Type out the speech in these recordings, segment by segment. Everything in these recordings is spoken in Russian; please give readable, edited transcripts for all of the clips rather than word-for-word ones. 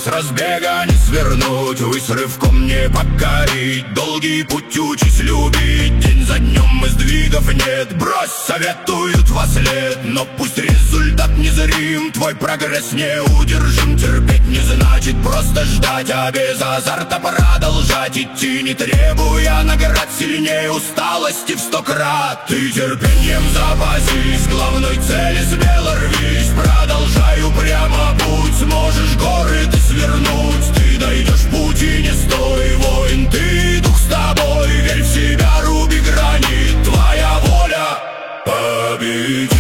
с разбега не свернуть, высь рывком не покорить. Долгий путь учись любить, день за днем и сдвигов нет. Брось, советуют во след, но пусть результат незрим, твой прогресс неудержим. Терпеть не значит просто ждать, а без азарта продолжать идти, не требуя наград сильнее усталости в 100 крат. Ты терпением запасись, главной цели смело рвись. Продолжай упрямо путь, сможешь горы ты свернуть. Ты дойдешь пути, не стой, воин, ты дух с тобой. Верь в себя, руби грани, твоя воля победит.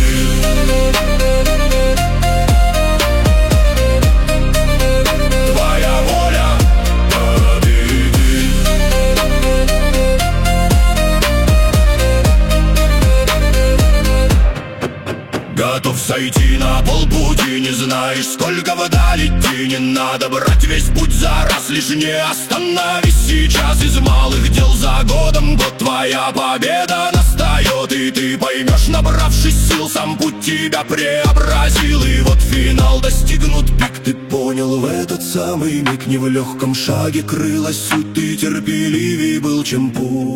Готов сойти на полпути, не знаешь, сколько вдаль идти. Не надо брать весь путь за раз, лишь не остановись сейчас. Из малых дел за годом год, твоя победа настает. И ты поймешь, набравшись сил, сам путь тебя преобразил. И вот финал достигнут, пик ты понял в этот самый миг. Не в легком шаге крылась суть, ты терпеливей был, чем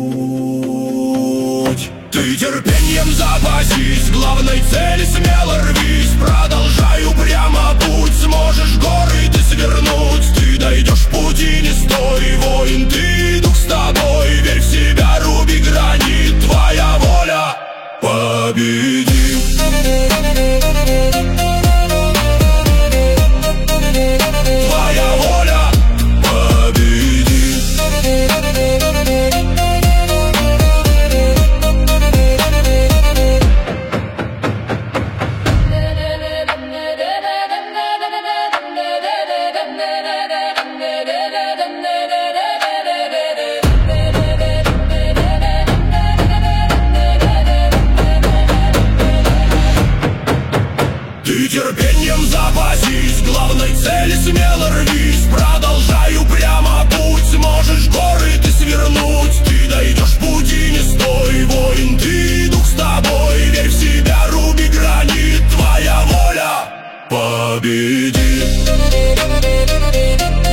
путь. Ты терпением запасись, главной цели смело рвись. Продолжай упрямо путь, сможешь горы ты свернуть. Ты дойдешь пути, не стой, воин, ты дух с тобой. Верь в себя, руби грани, твоя воля победит. Твоя воля победит. Ты терпением запасись, главной цели смело рвись. Продолжай упрямо путь, сможешь горы ты свернуть. Ты дойдешь пути, не стой, воин, ты дух с тобой. Верь в себя, руби грани, твоя воля победит.